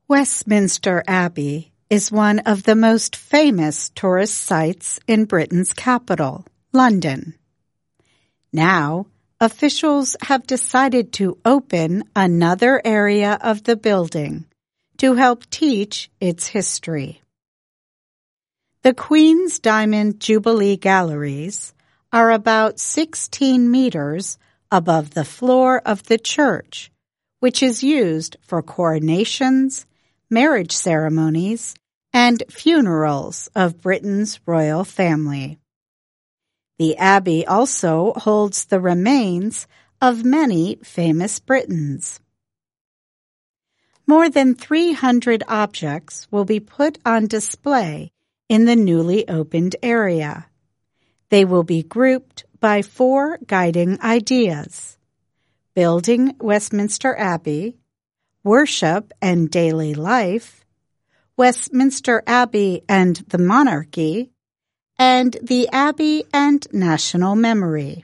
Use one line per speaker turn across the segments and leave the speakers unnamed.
Westminster Abbey is one of the most famous tourist sites in Britain's capital, London. Now, officials have decided to open another area of the building to help teach its history. The Queen's Diamond Jubilee Galleries are about 16 meters above the floor of the church, which is used for coronations, marriage ceremonies, and funerals of Britain's royal family. The Abbey also holds the remains of many famous Britons. More than 300 objects will be put on display in the newly opened area. They will be grouped by 4 guiding ideas: building Westminster Abbey, worship and daily life, Westminster Abbey and the monarchy, and the Abbey and national memory.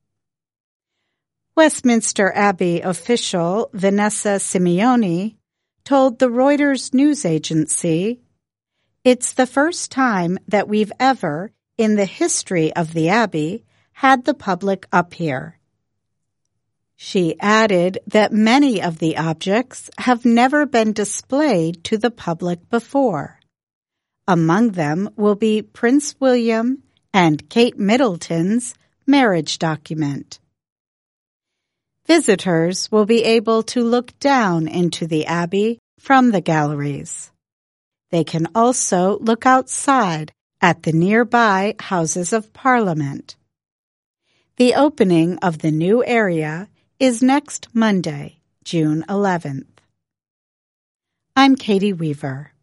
Westminster Abbey official Vanessa Simeoni told the Reuters news agency, "It's the first time that we've ever, in the history of the Abbey, had the public up here." She added that many of the objects have never been displayed to the public before. Among them will be Prince William and Kate Middleton's marriage document. Visitors will be able to look down into the Abbey from the galleries. They can also look outside at the nearby Houses of Parliament. The opening of the new area is next Monday, June 11th. I'm Katie Weaver.